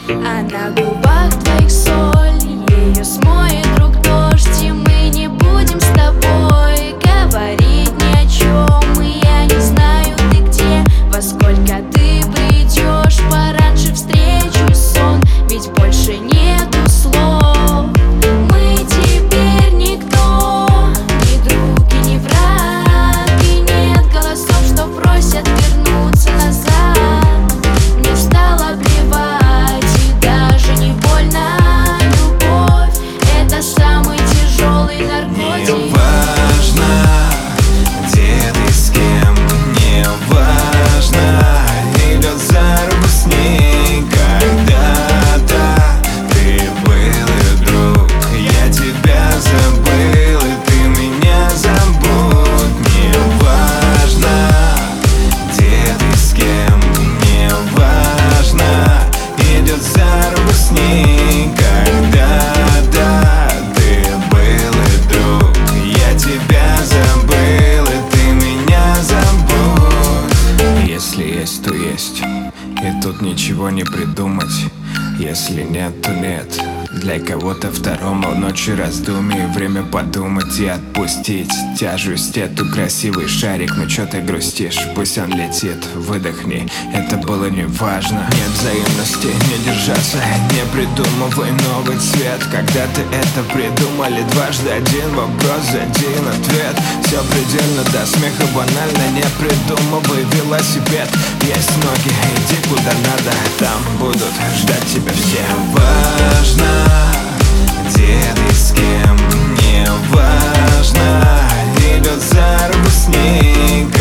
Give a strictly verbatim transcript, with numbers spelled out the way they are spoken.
А на губах твоих соль, ее смоет друг дождь. И мы не будем с тобой говорить ни о чем. И я не знаю, ты где, во сколько ты придешь. Пораньше встречу сон, ведь больше нету слов. Мы теперь никто, ни друг и ни враг. И нет голосов, что просят вернуться назад. Мне стало плевать, и даже не больно. Любовь — это самый тяжелый наркотик. Не важно, где ты с кем, не важно, идет за руку с ней. Когда-то ты был и друг, я тебя забыл, и ты меня забудь. Не важно, где ты с кем, не важно, идет за руку с ней. Когда-то ты был и друг, я тебя забыл, и ты меня забудь. Если есть, то есть, и тут ничего не придумать. Если нет, то нет. Для кого-то второму ночи раздумий, время подумать и отпустить тяжесть эту. Красивый шарик, ну чё ты грустишь? Пусть он летит, выдохни, это было не важно. Нет взаимности, не держаться, не придумывай новый цвет. Когда ты это придумали, дважды один вопрос, один ответ. Все предельно до смеха банально, не придумывай велосипед. Есть ноги, иди куда надо, там будут ждать тебя все. Важно, где ты с кем, не важно, идет за руку с ней.